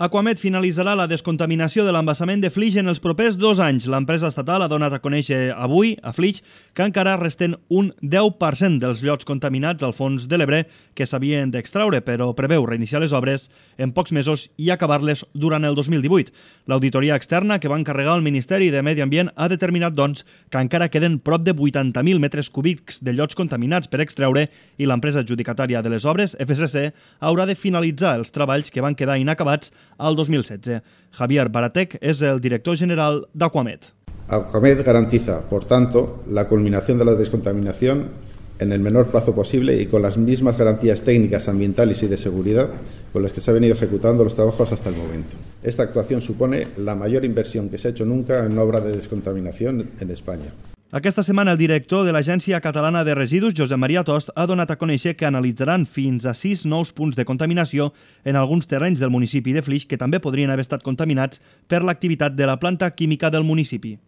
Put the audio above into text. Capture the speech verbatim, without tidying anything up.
Aquamed finalitzarà la descontaminació de l'embassament de Flix en els propers dos anys. L'empresa estatal ha donat a conèixer avui, a Flix, que encara resten un deu per cent dels llots contaminats al fons de l'Ebre que s'havien d'extraure, però preveu reiniciar les obres en pocs mesos i acabar-les durant el dos mil divuit. L'auditoria externa que va encarregar el Ministeri de Medi Ambient ha determinat, doncs, que encara queden prop de vuitanta mil metres cúbics de llots contaminats per extreure i l'empresa adjudicatària de les obres, F C C, haurà de finalitzar els treballs que van quedar inacabats al dos mil setze. Javier Baratec es el director general d'Aquamed. Aquamed garantiza, por tanto, la culminación de la descontaminación en el menor plazo posible y con las mismas garantías técnicas, ambientales y de seguridad con las que se han venido ejecutando los trabajos hasta el momento. Esta actuación supone la mayor inversión que se ha hecho nunca en una obra de descontaminación en España. Aquesta setmana el director de l'Agència Catalana de Residus, Josep Maria Tost, ha donat a conèixer que analitzaran fins a sis nous punts de contaminació en alguns terrenys del municipi de Flix que també podrien haver estat contaminats per l'activitat de la planta química del municipi.